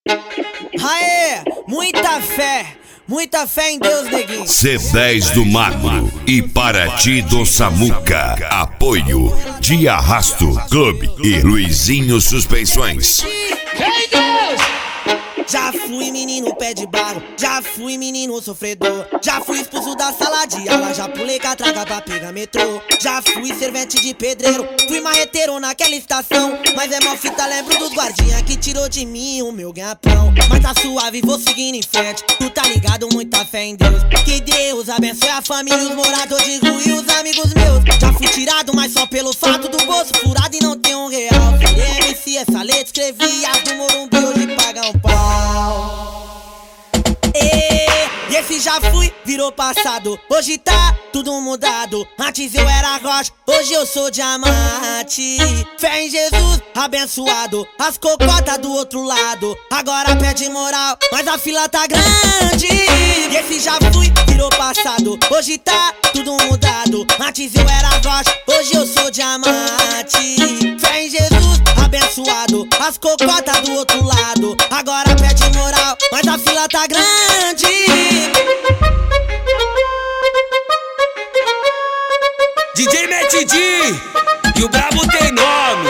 Aê, muita fé em Deus, neguinho. C10 do Magro e Paraty do Samuca. Apoio de Arrasto Clube e Luizinho Suspensões. Ei, Deus! Já fui menino pé de barro, já fui menino sofredor, já fui expulso da sala de aula, já pulei catraca pra pegar metrô, já fui servente de pedreiro, fui marreteiro naquela estação, mas é mó fita, lembro dos guardinha que tirou de mim o meu ganha-pão. Mas tá suave, vou seguindo em frente, tu tá ligado, muita fé em Deus, que Deus abençoe a família, os moradores de rua e os amigos meus. Já fui tirado, mas só pelo fato do bolso furado e não tem um real. Fui MC, essa letra escrevi, as do Morumbi hoje paga um pau. E esse já fui, virou passado, hoje tá tudo mudado. Antes eu era rocha, hoje eu sou diamante. Fé em Jesus, abençoado, as cocotas do outro lado. Agora pede moral, mas a fila tá grande. E esse já fui, virou passado, hoje tá tudo mudado. Antes eu era rocha, hoje eu sou diamante. Fé em Jesus, abençoado, as cocotas do outro lado. Agora pede moral, mas a fila tá grande. DJ Mete D e o brabo tem nome.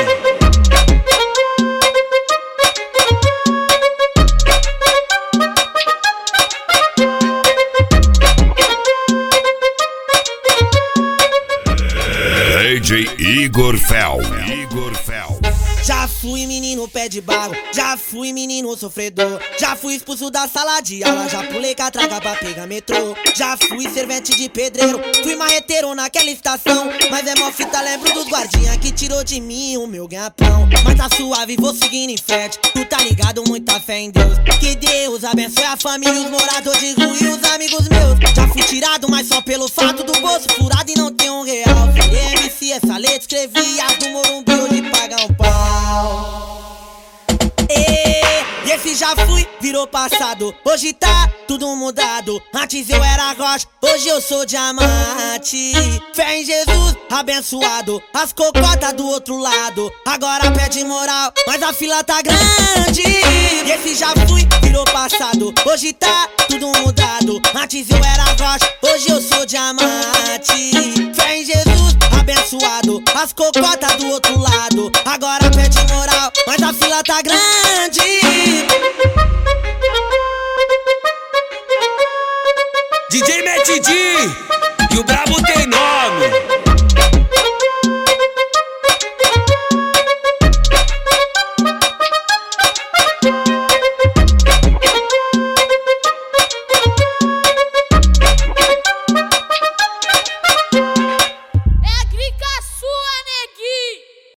DJ Igor Fel. Já fui menino pé de barro, já fui menino sofredor, já fui expulso da sala de aula, já pulei catraca pra pegar metrô, já fui servente de pedreiro, fui marreteiro naquela estação, mas é mó fita, lembro dos guardinha que tirou de mim o meu ganha-pão. Mas tá suave, vou seguindo em frente, tu tá ligado, muita fé em Deus, que Deus abençoe a família, os moradores de rua e os amigos meus. Já fui tirado, mas só pelo fato do bolso furado e não tem um real. Fui MC, essa letra escrevi, as do Morumbi hoje paga um pau. E esse já fui, virou passado, hoje tá tudo mudado. Antes eu era rocha, hoje eu sou diamante. Fé em Jesus, abençoado, as cocotas do outro lado. Agora pede moral, mas a fila tá grande. E esse já fui, virou passado, hoje tá tudo mudado. Antes eu era rocha, hoje eu sou diamante. Fé em Jesus, abençoado, as cocotas do outro lado. Agora pede moral, mas a fila tá grande.